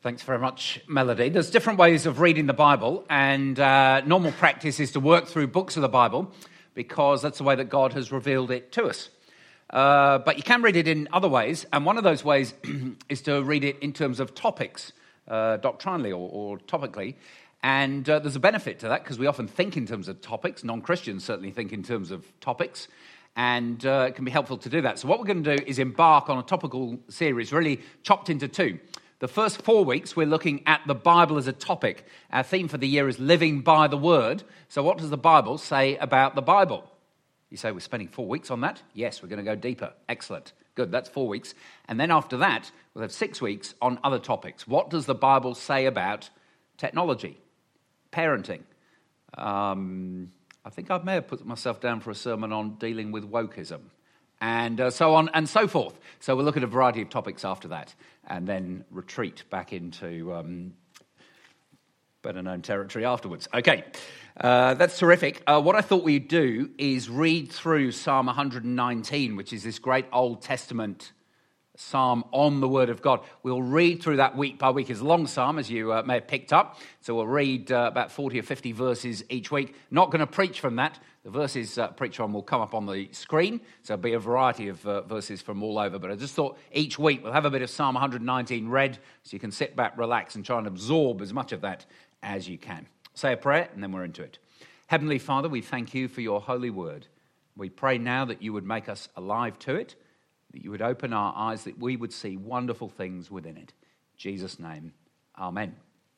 Thanks very much, Melody. There's different ways of reading the Bible, and normal practice is to work through books of the Bible because that's the way that God has revealed it to us. But you can read it in other ways, and one of those ways is to read it in terms of topics, doctrinally or topically. And there's a benefit to that because we often think in terms of topics. Non-Christians certainly think in terms of topics, and it can be helpful to do that. So what we're going to do is embark on a topical series, really chopped into two. The first 4 weeks, we're looking at the Bible as a topic. Our theme for the year is living by the Word. So what does the Bible say about the Bible? You say, we're spending 4 weeks on that? Yes, we're going to go deeper. Excellent. Good, that's 4 weeks. And then after that, we'll have 6 weeks on other topics. What does the Bible say about technology, parenting? I think I may have put myself down for a sermon on dealing with wokeism. And so on and so forth. So we'll look at a variety of topics after that and then retreat back into better-known territory afterwards. Okay, that's terrific. What I thought we'd do is read through Psalm 119, which is this great Old Testament psalm on the Word of God. We'll read through that week by week. It's a long psalm, as you may have picked up. So we'll read about 40 or 50 verses each week. Not going to preach from that. The verses preach from will come up on the screen. So there'll be a variety of verses from all over. But I just thought each week we'll have a bit of Psalm 119 read so you can sit back, relax, and try and absorb as much of that as you can. Say a prayer, and then we're into it. Heavenly Father, we thank you for your holy word. We pray now that you would make us alive to it, that you would open our eyes, that we would see wonderful things within it. In Jesus' name, amen.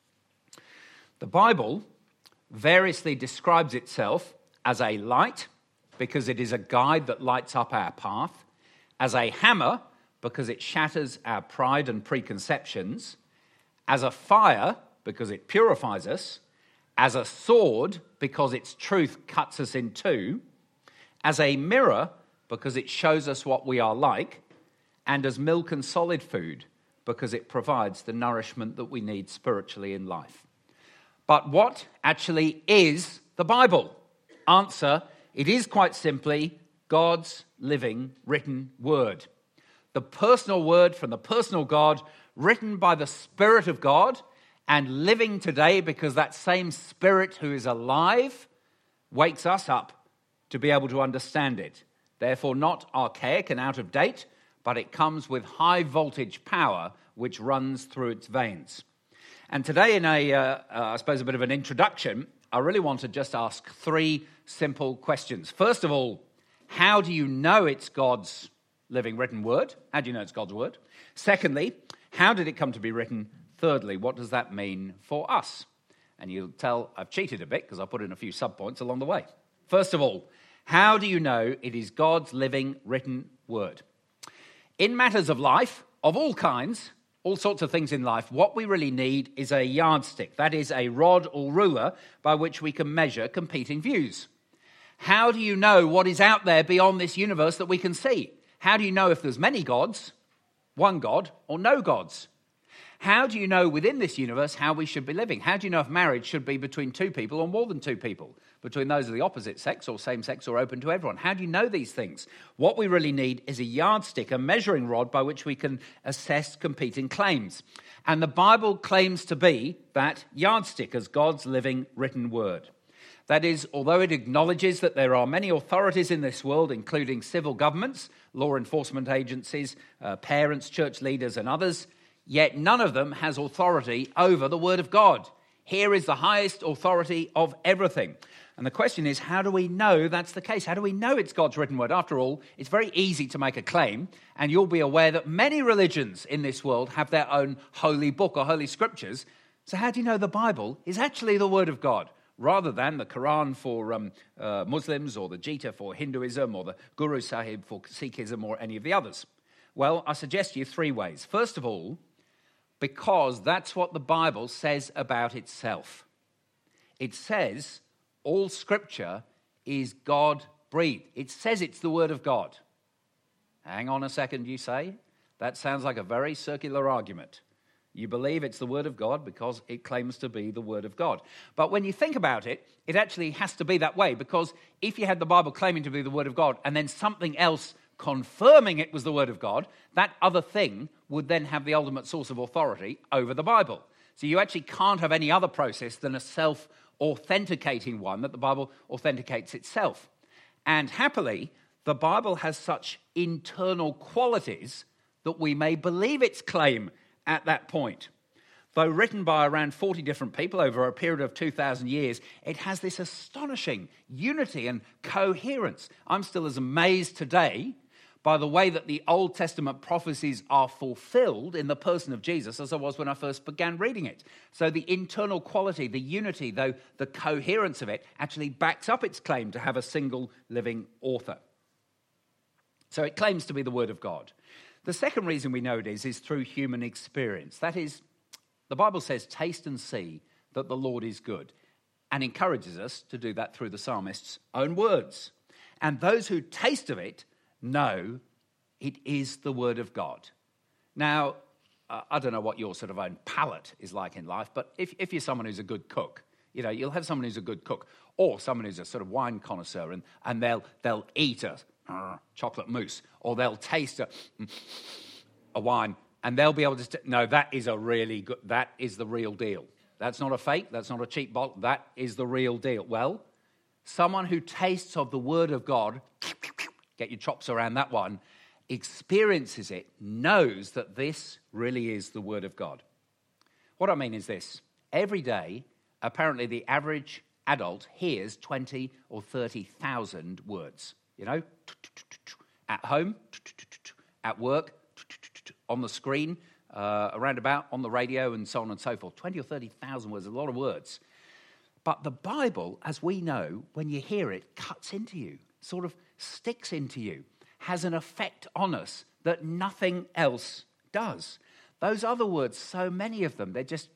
The Bible variously describes itself as a light, because it is a guide that lights up our path, as a hammer, because it shatters our pride and preconceptions, as a fire, because it purifies us, as a sword, because its truth cuts us in two, as a mirror, because it shows us what we are like, and as milk and solid food, because it provides the nourishment that we need spiritually in life. But what actually is the Bible? Answer, it is quite simply God's living, written word. The personal word from the personal God, written by the Spirit of God, and living today because that same Spirit who is alive wakes us up to be able to understand it. Therefore, not archaic and out of date, but it comes with high voltage power which runs through its veins. And today, in I suppose a bit of an introduction, I really want to just ask 3 simple questions. First of all, how do you know it's God's living written word? How do you know it's God's word? Secondly, how did it come to be written? Thirdly, what does that mean for us? And you'll tell I've cheated a bit because I put in a few subpoints along the way. First of all, how do you know it is God's living written word? In matters of life, of all kinds, all sorts of things in life, what we really need is a yardstick. That is a rod or ruler by which we can measure competing views. How do you know what is out there beyond this universe that we can see? How do you know if there's many gods, one God, or no gods? How do you know within this universe how we should be living? How do you know if marriage should be between 2 people or more than 2 people? Between those of the opposite sex or same sex or open to everyone? How do you know these things? What we really need is a yardstick, a measuring rod by which we can assess competing claims. And the Bible claims to be that yardstick as God's living written word. That is, although it acknowledges that there are many authorities in this world, including civil governments, law enforcement agencies, parents, church leaders, and others, yet none of them has authority over the Word of God. Here is the highest authority of everything. And the question is, how do we know that's the case? How do we know it's God's written word? After all, it's very easy to make a claim, and you'll be aware that many religions in this world have their own holy book or holy scriptures. So how do you know the Bible is actually the Word of God, rather than the Quran for Muslims, or the Gita for Hinduism, or the Guru Sahib for Sikhism, or any of the others? Well, I suggest to you 3 ways. First of all, because that's what the Bible says about itself. It says all Scripture is God-breathed. It says it's the Word of God. Hang on a second, you say? That sounds like a very circular argument. You believe it's the Word of God because it claims to be the Word of God. But when you think about it, it actually has to be that way, because if you had the Bible claiming to be the Word of God and then something else confirming it was the word of God, that other thing would then have the ultimate source of authority over the Bible. So you actually can't have any other process than a self-authenticating one, that the Bible authenticates itself. And happily, the Bible has such internal qualities that we may believe its claim at that point. Though written by around 40 different people over a period of 2,000 years, it has this astonishing unity and coherence. I'm still as amazed today by the way that the Old Testament prophecies are fulfilled in the person of Jesus as I was when I first began reading it. So the internal quality, the unity, though the coherence of it, actually backs up its claim to have a single living author. So it claims to be the Word of God. The second reason we know it is through human experience. That is, the Bible says, taste and see that the Lord is good, and encourages us to do that through the psalmist's own words. And those who taste of it know it is the word of God. Now, I don't know what your sort of own palate is like in life, but if you're someone who's a good cook, you know, you'll have someone who's a good cook, or someone who's a sort of wine connoisseur, and they'll eat a chocolate mousse, or they'll taste a wine, and they'll be able to no, that is a really good, that is the real deal. That's not a fake, that's not a cheap bottle, that is the real deal. Well, someone who tastes of the word of God, get your chops around that one, experiences it, knows that this really is the word of God. What I mean is this: every day, apparently the average adult hears 20 or 30,000 words. You know, at home, at work, on the screen, around about, on the radio, and so on and so forth. 20 or 30,000 words, a lot of words. But the Bible, as we know, when you hear it, cuts into you, sort of sticks into you, has an effect on us that nothing else does. Those other words, so many of them, they're just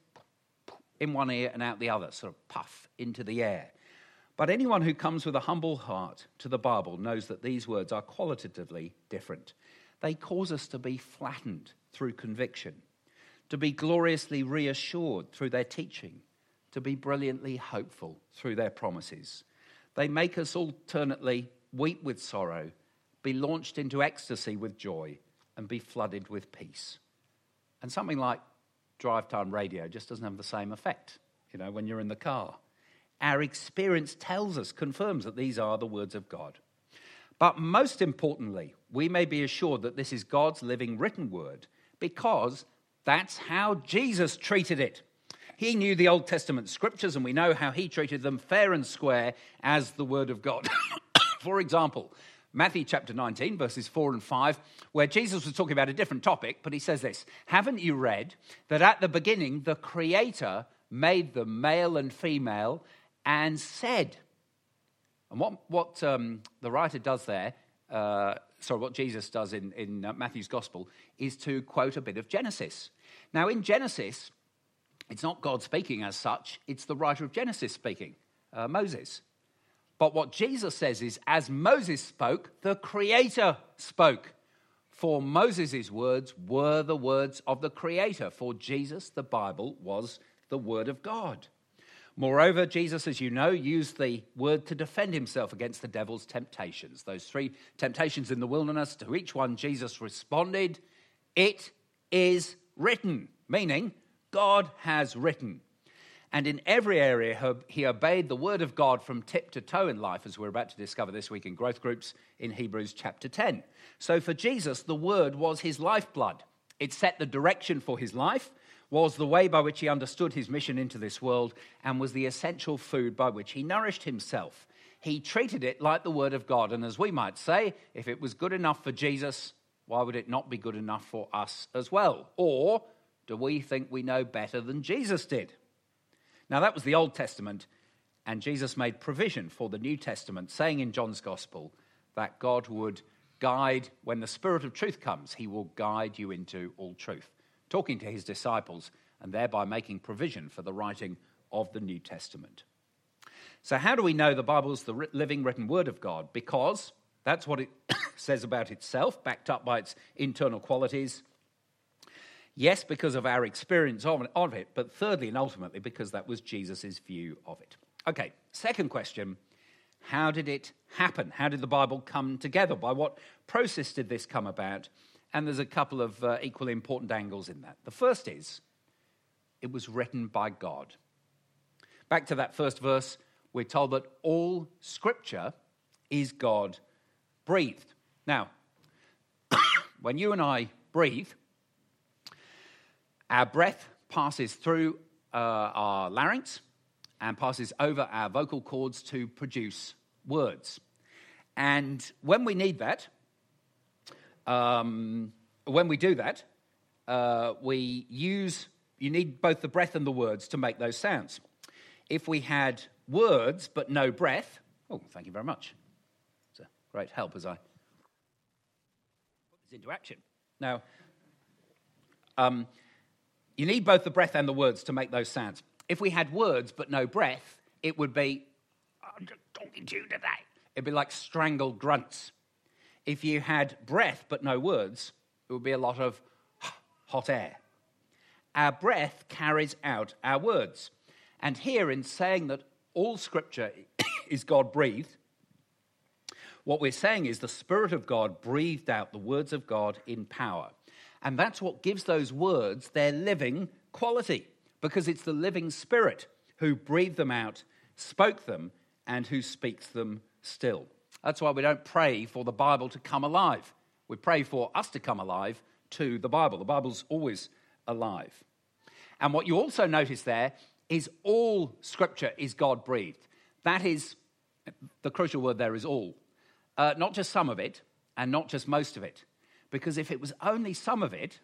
in one ear and out the other, sort of puff into the air. But anyone who comes with a humble heart to the Bible knows that these words are qualitatively different. They cause us to be flattened through conviction, to be gloriously reassured through their teaching, to be brilliantly hopeful through their promises. They make us alternately weep with sorrow, be launched into ecstasy with joy, and be flooded with peace. And something like drive time radio just doesn't have the same effect, you know, when you're in the car. Our experience tells us, confirms that these are the words of God. But most importantly, we may be assured that this is God's living written word because that's how Jesus treated it. He knew the Old Testament scriptures, and we know how he treated them fair and square as the word of God. For example, Matthew chapter 19, verses 4 and 5, where Jesus was talking about a different topic, but he says this: "Haven't you read that at the beginning the Creator made them male and female and said..." And what the writer does there, what Jesus does in Matthew's gospel, is to quote a bit of Genesis. Now, in Genesis, it's not God speaking as such, it's the writer of Genesis speaking, Moses. But what Jesus says is, as Moses spoke, the Creator spoke. For Moses' words were the words of the Creator. For Jesus, the Bible was the word of God. Moreover, Jesus, as you know, used the word to defend himself against the devil's temptations. Those 3 temptations in the wilderness, to each one Jesus responded, "It is written," meaning God has written. And in every area, he obeyed the word of God from tip to toe in life, as we're about to discover this week in growth groups in Hebrews chapter 10. So for Jesus, the word was his lifeblood. It set the direction for his life, was the way by which he understood his mission into this world, and was the essential food by which he nourished himself. He treated it like the word of God. And as we might say, if it was good enough for Jesus, why would it not be good enough for us as well? Or do we think we know better than Jesus did? Now, that was the Old Testament, and Jesus made provision for the New Testament, saying in John's Gospel that God would guide, when the Spirit of truth comes, he will guide you into all truth, talking to his disciples and thereby making provision for the writing of the New Testament. So how do we know the Bible's the living written word of God? Because that's what it says about itself, backed up by its internal qualities. Yes, because of our experience of it, but thirdly and ultimately because that was Jesus' view of it. Okay, second question: How did it happen? How did the Bible come together? By what process did this come about? And there's a couple of equally important angles in that. The first is, it was written by God. Back to that first verse, we're told that all Scripture is God-breathed. Now, when you and I breathe, our breath passes through our larynx and passes over our vocal cords to produce words. And when we need that, when we do that, you need both the breath and the words to make those sounds. If we had words but no breath, oh, thank you very much. It's a great help as I put this into action. Now, you need both the breath and the words to make those sounds. If we had words but no breath, it would be, I'm just talking to you today. It'd be like strangled grunts. If you had breath but no words, it would be a lot of hot air. Our breath carries out our words. And here, in saying that all Scripture is God-breathed, what we're saying is the Spirit of God breathed out the words of God in power. And that's what gives those words their living quality, because it's the living Spirit who breathed them out, spoke them, and who speaks them still. That's why we don't pray for the Bible to come alive. We pray for us to come alive to the Bible. The Bible's always alive. And what you also notice there is all Scripture is God-breathed. That is, the crucial word there is all. Not just some of it, and not just most of it. Because if it was only some of it,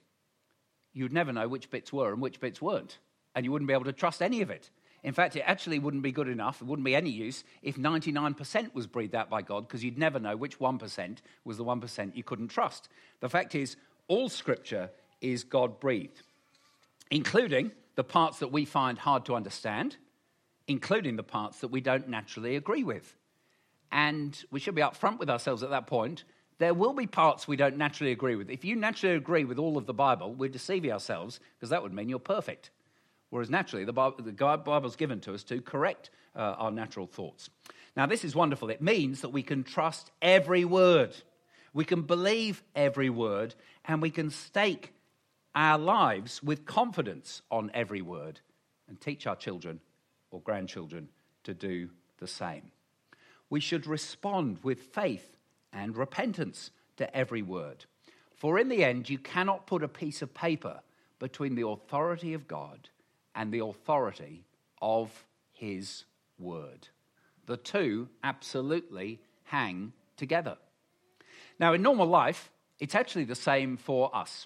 you'd never know which bits were and which bits weren't. And you wouldn't be able to trust any of it. In fact, it actually wouldn't be good enough, it wouldn't be any use, if 99% was breathed out by God, because you'd never know which 1% was the 1% you couldn't trust. The fact is, all Scripture is God-breathed, including the parts that we find hard to understand, including the parts that we don't naturally agree with. And we should be upfront with ourselves at that point. There will be parts we don't naturally agree with. If you naturally agree with all of the Bible, we're deceiving ourselves, because that would mean you're perfect. Whereas naturally, the Bible's given to us to correct our natural thoughts. Now, this is wonderful. It means that we can trust every word. We can believe every word, and we can stake our lives with confidence on every word and teach our children or grandchildren to do the same. We should respond with faith and repentance to every word. For in the end, you cannot put a piece of paper between the authority of God and the authority of his word. The two absolutely hang together. Now, in normal life, it's actually the same for us.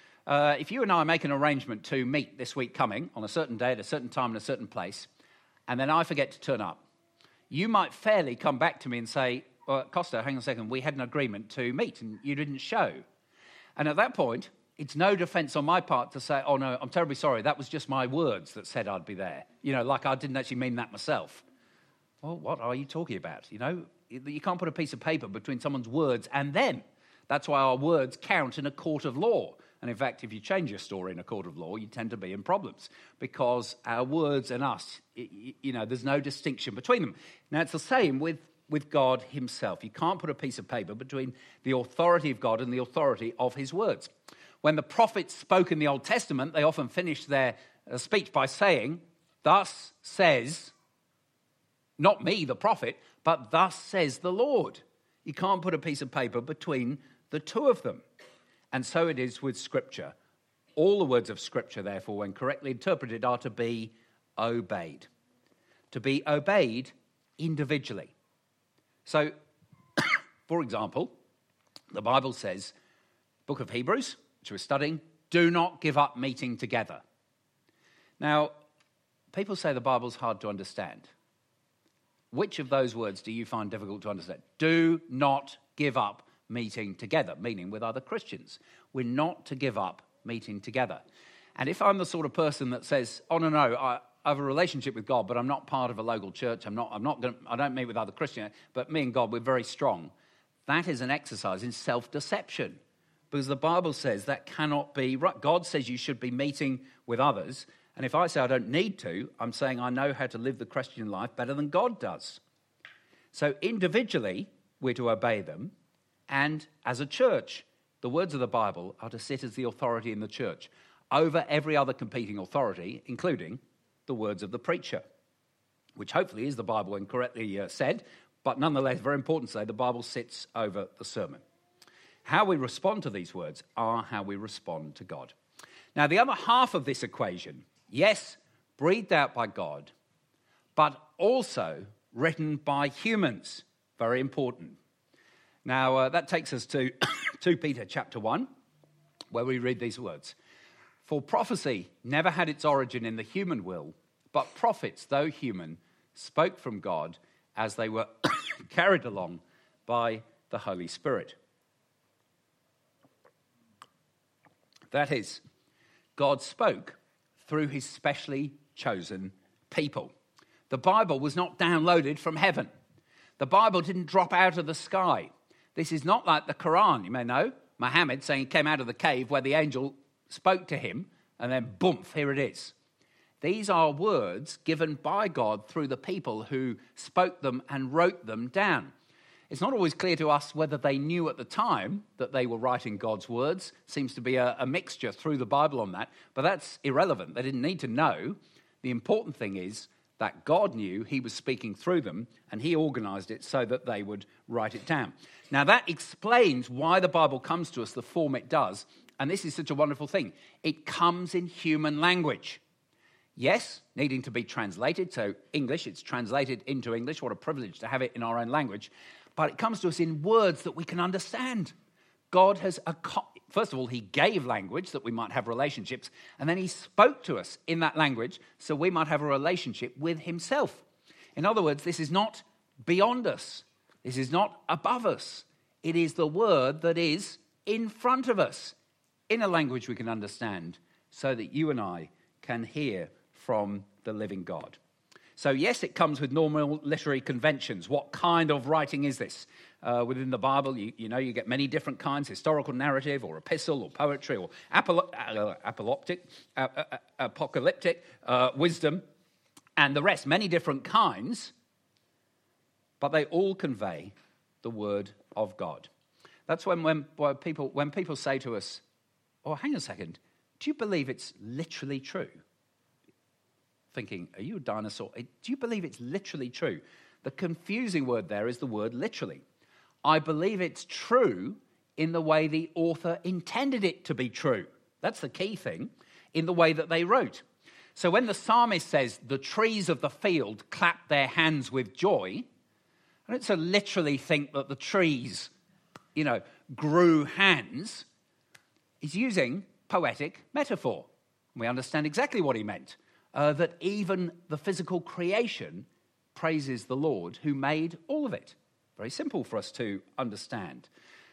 If you and I make an arrangement to meet this week coming on a certain day at a certain time in a certain place, and then I forget to turn up, you might fairly come back to me and say, well, Costa, hang on a second, we had an agreement to meet and you didn't show. And at that point, it's no defense on my part to say, oh no, I'm terribly sorry, that was just my words that said I'd be there. You know, like I didn't actually mean that myself. Well, what are you talking about? You know, you can't put a piece of paper between someone's words and them. That's why our words count in a court of law. And in fact, if you change your story in a court of law, you tend to be in problems because our words and us, you know, there's no distinction between them. Now, it's the same with God himself. You can't put a piece of paper between the authority of God and the authority of his words. When the prophets spoke in the Old Testament, they often finished their speech by saying, thus says, not me, the prophet, but thus says the Lord. You can't put a piece of paper between the two of them. And so it is with Scripture. All the words of Scripture, therefore, when correctly interpreted, are to be obeyed. To be obeyed individually. So, for example, the Bible says, Book of Hebrews, which we're studying, do not give up meeting together. Now, people say the Bible's hard to understand. Which of those words do you find difficult to understand? Do not give up meeting together, meaning with other Christians. We're not to give up meeting together. And if I'm the sort of person that says, oh, no, I have a relationship with God, but I'm not part of a local church, I don't meet with other Christians, but me and God, we're very strong. That is an exercise in self-deception. Because the Bible says that cannot be right. God says you should be meeting with others. And if I say I don't need to, I'm saying I know how to live the Christian life better than God does. So individually, we're to obey them. And as a church, the words of the Bible are to sit as the authority in the church over every other competing authority, including the words of the preacher, which hopefully is the Bible when correctly said, but nonetheless, very important to say, the Bible sits over the sermon. How we respond to these words are how we respond to God. Now, the other half of this equation, yes, breathed out by God, but also written by humans, very important. Now, that takes us to 2 Peter chapter 1, where we read these words. For prophecy never had its origin in the human will, but prophets, though human, spoke from God as they were carried along by the Holy Spirit. That is, God spoke through his specially chosen people. The Bible was not downloaded from heaven. The Bible didn't drop out of the sky. This is not like the Quran, you may know. Muhammad saying he came out of the cave where the angel spoke to him, and then boom, here it is. These are words given by God through the people who spoke them and wrote them down. It's not always clear to us whether they knew at the time that they were writing God's words. Seems to be a mixture through the Bible on that, but that's irrelevant. They didn't need to know. The important thing is that God knew he was speaking through them, and he organized it so that they would write it down. Now, that explains why the Bible comes to us the form it does, and this is such a wonderful thing. It comes in human language. Yes, needing to be translated, so English, it's translated into English. What a privilege to have it in our own language. But it comes to us in words that we can understand. God has, first of all, he gave language that we might have relationships, and then he spoke to us in that language so we might have a relationship with himself. In other words, this is not beyond us. This is not above us. It is the word that is in front of us in a language we can understand so that you and I can hear from the living God. So yes, it comes with normal literary conventions. What kind of writing is this? Within the Bible, you know, you get many different kinds, historical narrative or epistle or poetry or apocalyptic, wisdom, and the rest, many different kinds, but they all convey the word of God. That's when people say to us, oh, hang on a second, do you believe it's literally true? Thinking, are you a dinosaur? Do you believe it's literally true? The confusing word there is the word literally. I believe it's true in the way the author intended it to be true. That's the key thing, in the way that they wrote. So when the psalmist says, the trees of the field clap their hands with joy, I don't so literally think that the trees, grew hands. He's using poetic metaphor. We understand exactly what he meant. That even the physical creation praises the Lord who made all of it. Very simple for us to understand.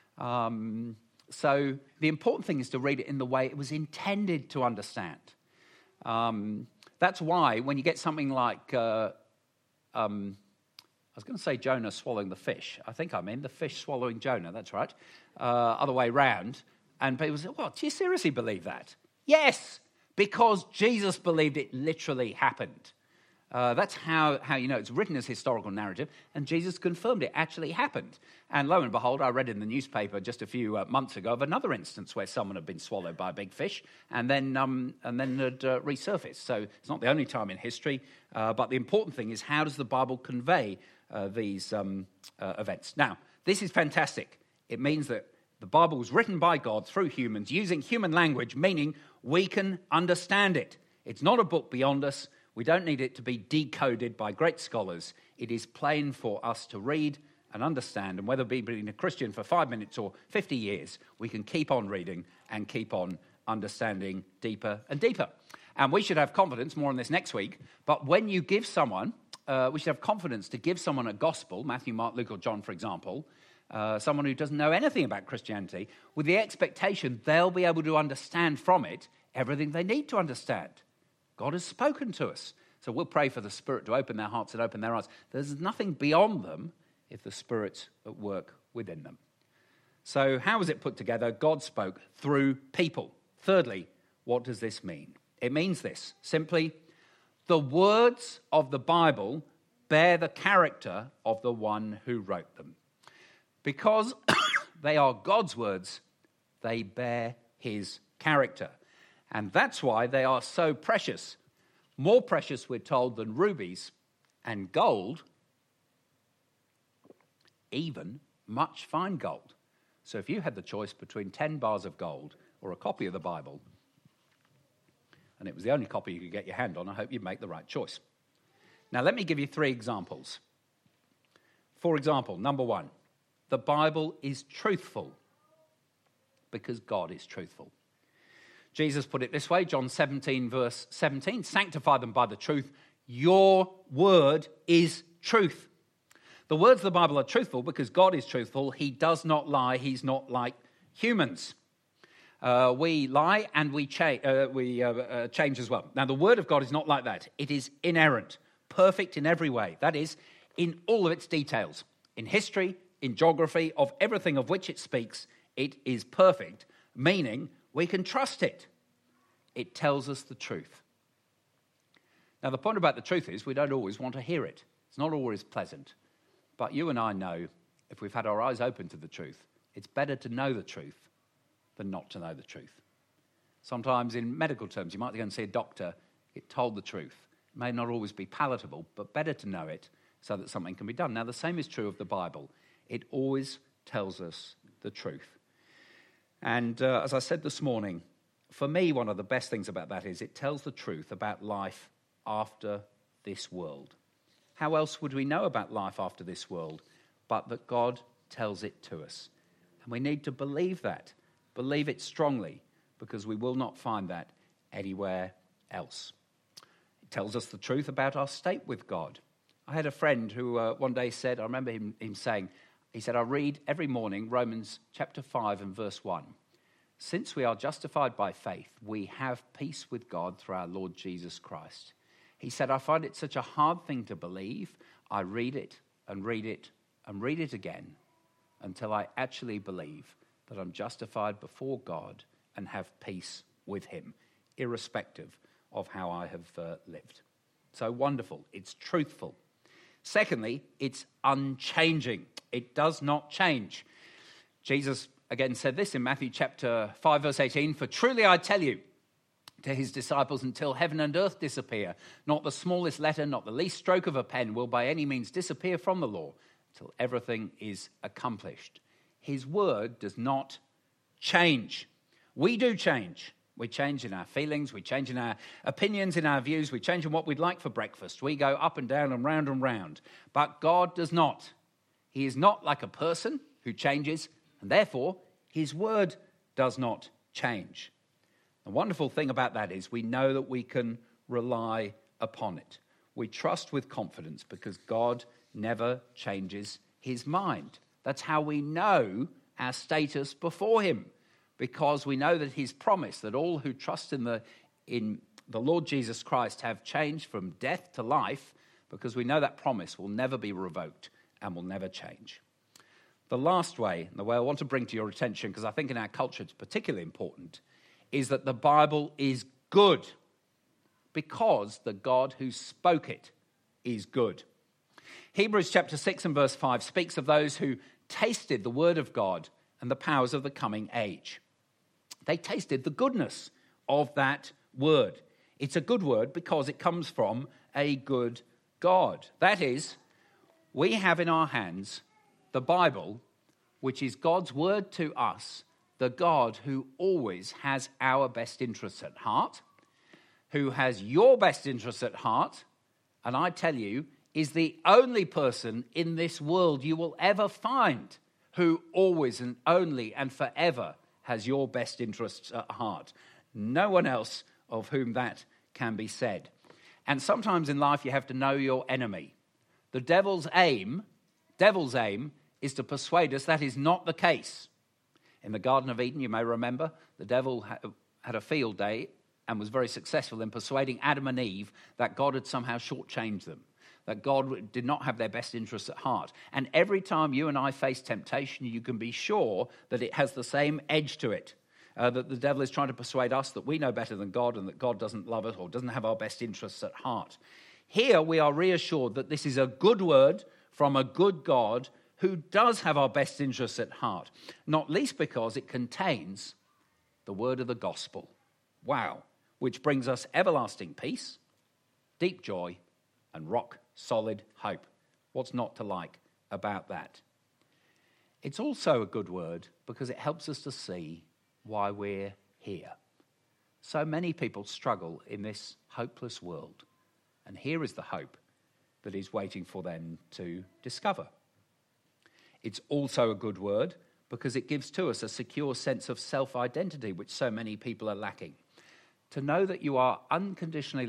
So the important thing is to read it in the way it was intended to understand. That's why when you get something like, I was going to say Jonah swallowing the fish. I think I mean the fish swallowing Jonah, that's right. Other way round. And people say, what, do you seriously believe that? Yes, because Jesus believed it literally happened. That's how it's written as historical narrative, and Jesus confirmed it actually happened. And lo and behold, I read in the newspaper just a few months ago of another instance where someone had been swallowed by a big fish and then had resurfaced. So it's not the only time in history, but the important thing is how does the Bible convey these events? Now, this is fantastic. It means that the Bible was written by God through humans using human language, meaning we can understand it. It's not a book beyond us. We don't need it to be decoded by great scholars. It is plain for us to read and understand. And whether we've been a Christian for 5 minutes or 50 years, we can keep on reading and keep on understanding deeper and deeper. And we should have confidence, more on this next week, but when you give someone, we should have confidence to give someone a gospel, Matthew, Mark, Luke, or John, for example, someone who doesn't know anything about Christianity, with the expectation they'll be able to understand from it everything they need to understand. God has spoken to us. So we'll pray for the Spirit to open their hearts and open their eyes. There's nothing beyond them if the Spirit's at work within them. So how was it put together? God spoke through people. Thirdly, what does this mean? It means this, simply, the words of the Bible bear the character of the one who wrote them. Because they are God's words, they bear his character. And that's why they are so precious. More precious, we're told, than rubies and gold, even much fine gold. So if you had the choice between 10 bars of gold or a copy of the Bible, and it was the only copy you could get your hand on, I hope you'd make the right choice. Now, let me give you 3 examples. For example, number 1, the Bible is truthful because God is truthful. Jesus put it this way, John 17, verse 17, sanctify them by the truth. Your word is truth. The words of the Bible are truthful because God is truthful. He does not lie. He's not like humans. We lie and we change as well. Now, the word of God is not like that. It is inerrant, perfect in every way. That is, in all of its details. In history, in geography, of everything of which it speaks, it is perfect, meaning we can trust it. It tells us the truth. Now, the point about the truth is we don't always want to hear it. It's not always pleasant. But you and I know, if we've had our eyes open to the truth, it's better to know the truth than not to know the truth. Sometimes in medical terms, you might go and see a doctor, get told the truth. It may not always be palatable, but better to know it so that something can be done. Now, the same is true of the Bible. It always tells us the truth. And as I said this morning, for me, one of the best things about that is it tells the truth about life after this world. How else would we know about life after this world but that God tells it to us? And we need to believe that, believe it strongly, because we will not find that anywhere else. It tells us the truth about our state with God. I had a friend who one day said, I remember him saying, he said, I read every morning Romans chapter 5 and verse 1. Since we are justified by faith, we have peace with God through our Lord Jesus Christ. He said, I find it such a hard thing to believe. I read it and read it and read it again until I actually believe that I'm justified before God and have peace with him, irrespective of how I have lived. So wonderful. It's truthful. Secondly, it's unchanging. It does not change. Jesus again said this in Matthew chapter 5, verse 18, for truly I tell you, to his disciples, until heaven and earth disappear, not the smallest letter, not the least stroke of a pen will by any means disappear from the law until everything is accomplished. His word does not change. We do change. We change in our feelings, we change in our opinions, in our views, we change in what we'd like for breakfast. We go up and down and round and round. But God does not. He is not like a person who changes, and therefore his word does not change. The wonderful thing about that is we know that we can rely upon it. We trust with confidence because God never changes his mind. That's how we know our status before him, because we know that his promise that all who trust in the Lord Jesus Christ have changed from death to life, because we know that promise will never be revoked and will never change. The last way, and the way I want to bring to your attention, because I think in our culture it's particularly important, is that the Bible is good because the God who spoke it is good. Hebrews chapter 6 and verse 5 speaks of those who tasted the word of God and the powers of the coming age. They tasted the goodness of that word. It's a good word because it comes from a good God. That is, we have in our hands the Bible, which is God's word to us, the God who always has our best interests at heart, who has your best interests at heart, and I tell you, is the only person in this world you will ever find who always and only and forever has your best interests at heart. No one else of whom that can be said. And sometimes in life you have to know your enemy. The devil's aim is to persuade us that is not the case. In the Garden of Eden, you may remember, the devil had a field day and was very successful in persuading Adam and Eve that God had somehow shortchanged them, that God did not have their best interests at heart. And every time you and I face temptation, you can be sure that it has the same edge to it, that the devil is trying to persuade us that we know better than God and that God doesn't love us or doesn't have our best interests at heart. Here we are reassured that this is a good word from a good God who does have our best interests at heart, not least because it contains the word of the gospel. Wow. Which brings us everlasting peace, deep joy, and rock solid hope. What's not to like about that? It's also a good word because it helps us to see why we're here. So many people struggle in this hopeless world, and here is the hope that is waiting for them to discover. It's also a good word because it gives to us a secure sense of self-identity, which so many people are lacking. To know that you are unconditionally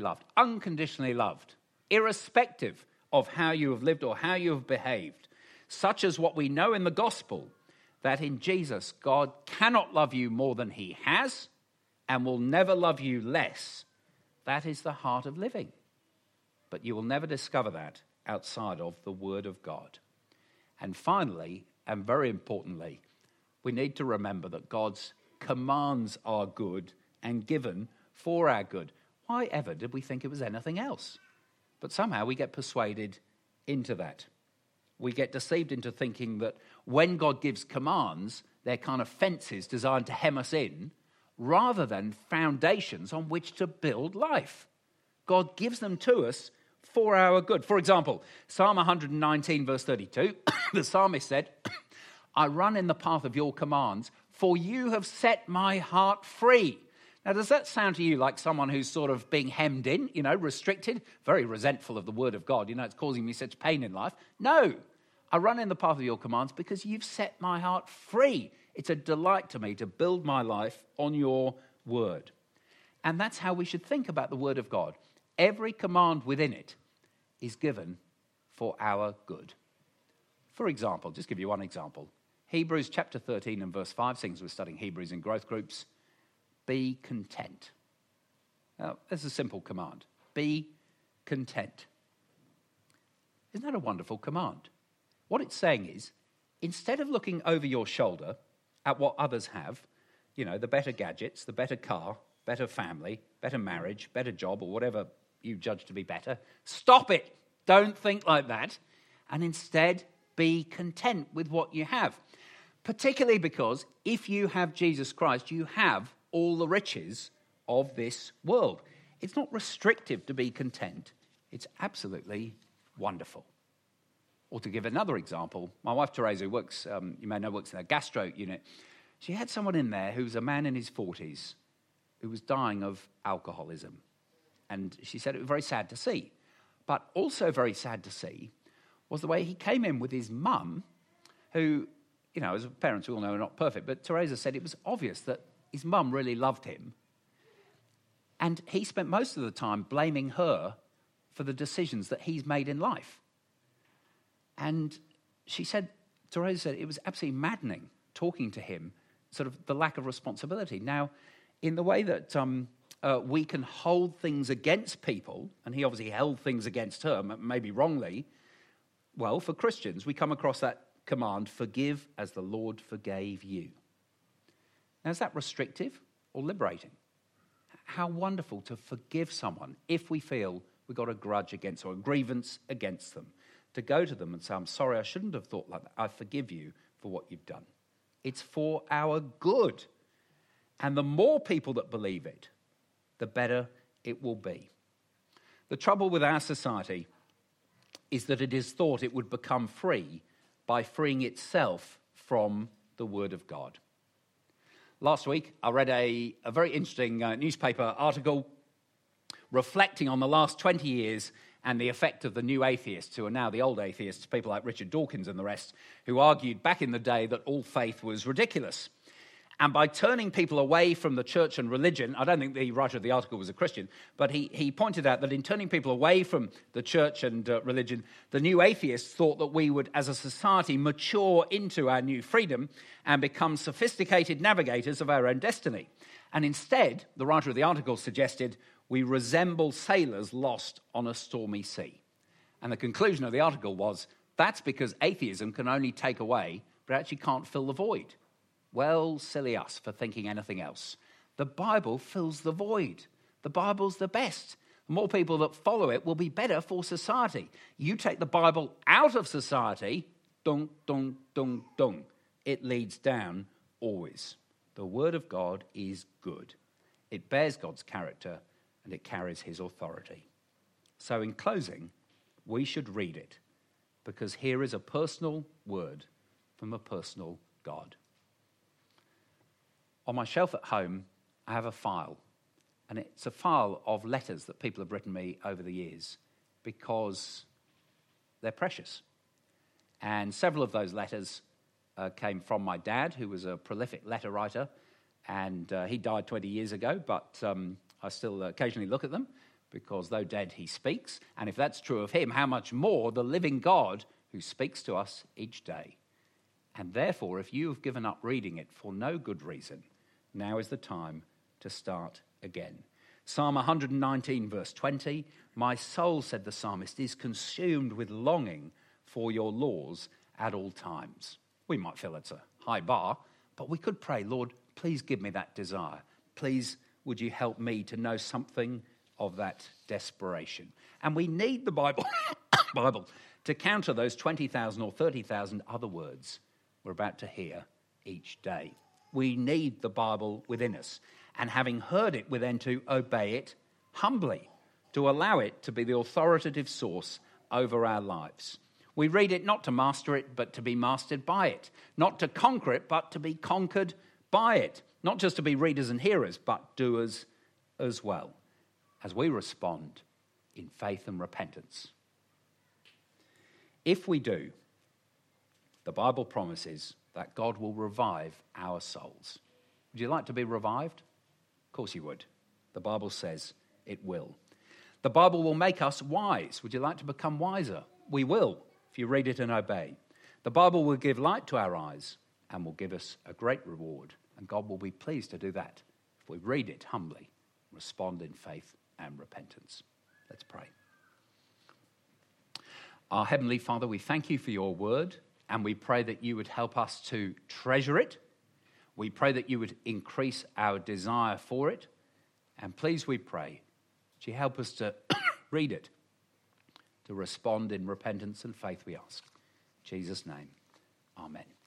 loved, irrespective of how you have lived or how you have behaved, such as what we know in the gospel, that in Jesus, God cannot love you more than he has and will never love you less. That is the heart of living. But you will never discover that outside of the Word of God. And finally, and very importantly, we need to remember that God's commands are good and given for our good. Why ever did we think it was anything else? But somehow we get persuaded into that. We get deceived into thinking that when God gives commands, they're kind of fences designed to hem us in, rather than foundations on which to build life. God gives them to us for our good. For example, Psalm 119, verse 32, the psalmist said, I run in the path of your commands, for you have set my heart free. Now, does that sound to you like someone who's sort of being hemmed in, restricted, very resentful of the word of God? It's causing me such pain in life. No, I run in the path of your commands because you've set my heart free. It's a delight to me to build my life on your word. And that's how we should think about the word of God. Every command within it is given for our good. For example, just give you one example. Hebrews chapter 13 and verse 5, since we're studying Hebrews in growth groups, be content. Now, that's a simple command. Be content. Isn't that a wonderful command? What it's saying is, instead of looking over your shoulder at what others have, the better gadgets, the better car, better family, better marriage, better job, or whatever you judge to be better, stop it. Don't think like that. And instead, be content with what you have. Particularly because if you have Jesus Christ, you have all the riches of this world. It's not restrictive to be content. It's absolutely wonderful. Or to give another example, my wife Teresa works, you may know, works in a gastro unit. She had someone in there who was a man in his 40s who was dying of alcoholism. And she said it was very sad to see. But also very sad to see was the way he came in with his mum, who, as parents we all know are not perfect, but Teresa said it was obvious that his mum really loved him. And he spent most of the time blaming her for the decisions that he's made in life. And Teresa said it was absolutely maddening talking to him, sort of the lack of responsibility. Now, in the way that we can hold things against people, and he obviously held things against her, maybe wrongly, well, for Christians, we come across that command, forgive as the Lord forgave you. Now, is that restrictive or liberating? How wonderful to forgive someone if we feel we've got a grudge against or a grievance against them. To go to them and say, I'm sorry, I shouldn't have thought like that. I forgive you for what you've done. It's for our good. And the more people that believe it, the better it will be. The trouble with our society is that it is thought it would become free by freeing itself from the Word of God. Last week, I read a very interesting newspaper article reflecting on the last 20 years and the effect of the new atheists, who are now the old atheists, people like Richard Dawkins and the rest, who argued back in the day that all faith was ridiculous. And by turning people away from the church and religion, I don't think the writer of the article was a Christian, but he pointed out that in turning people away from the church and religion, the new atheists thought that we would, as a society, mature into our new freedom and become sophisticated navigators of our own destiny. And instead, the writer of the article suggested, we resemble sailors lost on a stormy sea. And the conclusion of the article was, that's because atheism can only take away, but actually can't fill the void. Well, silly us for thinking anything else. The Bible fills the void. The Bible's the best. The more people that follow it will be better for society. You take the Bible out of society, dung, dung, dung, dung. It leads down always. The Word of God is good. It bears God's character and it carries his authority. So in closing, we should read it because here is a personal word from a personal God. On my shelf at home, I have a file, and it's a file of letters that people have written me over the years because they're precious. And several of those letters came from my dad, who was a prolific letter writer, and he died 20 years ago, but I still occasionally look at them because though dead, he speaks. And if that's true of him, how much more the living God who speaks to us each day. And therefore, if you have given up reading it for no good reason, now is the time to start again. Psalm 119, verse 20, "My soul," said the psalmist, "is consumed with longing for your laws at all times." We might feel it's a high bar, but we could pray, Lord, please give me that desire. Please, would you help me to know something of that desperation? And we need the Bible to counter those 20,000 or 30,000 other words we're about to hear each day. We need the Bible within us. And having heard it, we're then to obey it humbly, to allow it to be the authoritative source over our lives. We read it not to master it, but to be mastered by it. Not to conquer it, but to be conquered by it. Not just to be readers and hearers, but doers as well, as we respond in faith and repentance. If we do, the Bible promises that God will revive our souls. Would you like to be revived? Of course you would. The Bible says it will. The Bible will make us wise. Would you like to become wiser? We will, if you read it and obey. The Bible will give light to our eyes and will give us a great reward. And God will be pleased to do that if we read it humbly, respond in faith and repentance. Let's pray. Our Heavenly Father, we thank you for your word, and we pray that you would help us to treasure it. We pray that you would increase our desire for it. And please, we pray, that you help us to read it, to respond in repentance and faith, we ask. In Jesus' name, amen.